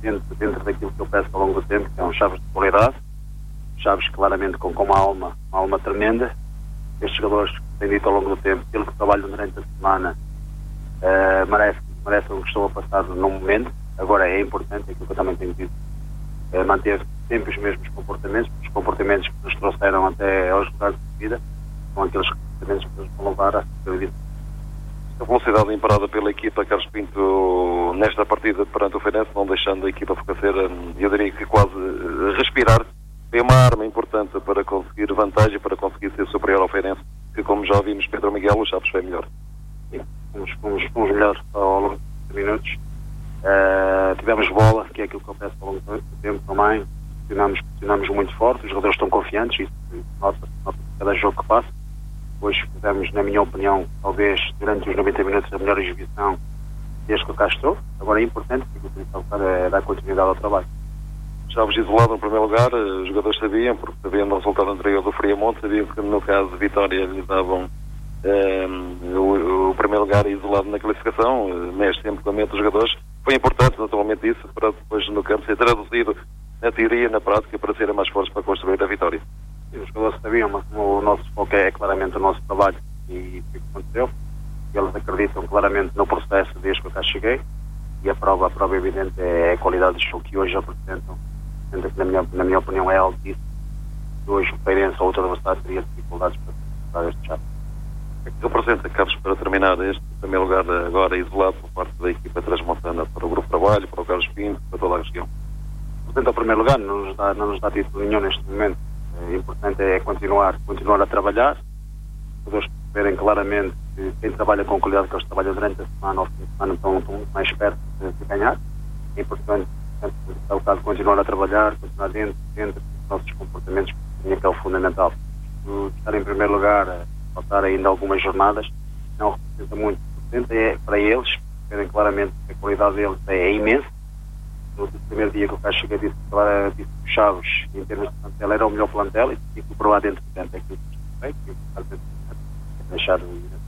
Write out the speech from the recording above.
dentro daquilo que eu peço ao longo do tempo, que são chaves de qualidade, chaves claramente com uma alma tremenda. Estes jogadores, têm dito ao longo do tempo, aquilo que trabalham durante a semana, merece o que estou a passar no momento. Agora é importante, aquilo que eu também tenho dito, manter sempre os mesmos comportamentos, os comportamentos que nos trouxeram até aos lugares de vida, são aqueles comportamentos que nos vão levar a ser. A velocidade imparada pela equipa, Carlos Pinto, nesta partida perante o Feirense, não deixando a equipa focacer, eu diria que quase respirar, é uma arma importante para conseguir vantagem, para conseguir ser superior ao Feirense, que, como já vimos, Pedro Miguel, o Chaves foi melhor. Sim, fomos melhor ao longo de 30 minutos. Tivemos bola, que é aquilo que eu peço ao longo do tempo também. Funcionamos muito forte, os jogadores estão confiantes, isso nota-se cada jogo que passa. Hoje fizemos, na minha opinião, talvez durante os 90 minutos a melhor exibição desde que eu cá estou. Agora é importante, porque o principal é dar continuidade ao trabalho. Chaves isolado no primeiro lugar, os jogadores sabiam, porque sabiam do resultado anterior do Friamonte, sabiam que no caso de Vitória lhe davam o primeiro lugar isolado na classificação, mexe sempre com a mente dos jogadores. Foi importante, naturalmente, isso, para depois no campo ser traduzido na teoria, na prática, para serem mais fortes para construir a vitória. Os jogadores sabiam, mas o nosso foco é claramente o nosso trabalho e o que aconteceu. Eles acreditam claramente no processo desde que eu cá cheguei, e a prova evidente é a qualidade do jogo que hoje apresentam. Sendo que, na minha opinião, é altíssimo. Hoje o Feirense ou outro adversário teria dificuldades para este Chaves. O que representa, Carlos, para terminar este primeiro lugar agora isolado por parte da equipa transmontana para o Grupo de Trabalho, para o Carlos Pinto, para toda a região? Portanto, ao primeiro lugar, não nos dá título nenhum neste momento. O importante é continuar a trabalhar, todos verem claramente que quem trabalha com qualidade, que eles trabalham durante a semana, ao fim de semana, estão muito mais perto de ganhar. É importante, é o caso, continuar a trabalhar, continuar dentro dos nossos comportamentos, que é o fundamental. Estar em primeiro lugar, faltar ainda algumas jornadas, não representa muito. Portanto, é para eles verem claramente que a qualidade deles é imensa. No primeiro dia que eu cá cheguei, disse que o Chaves, em termos de plantel, era o melhor plantel, e que provar dentro do campo é aquilo que eu feito, e deixar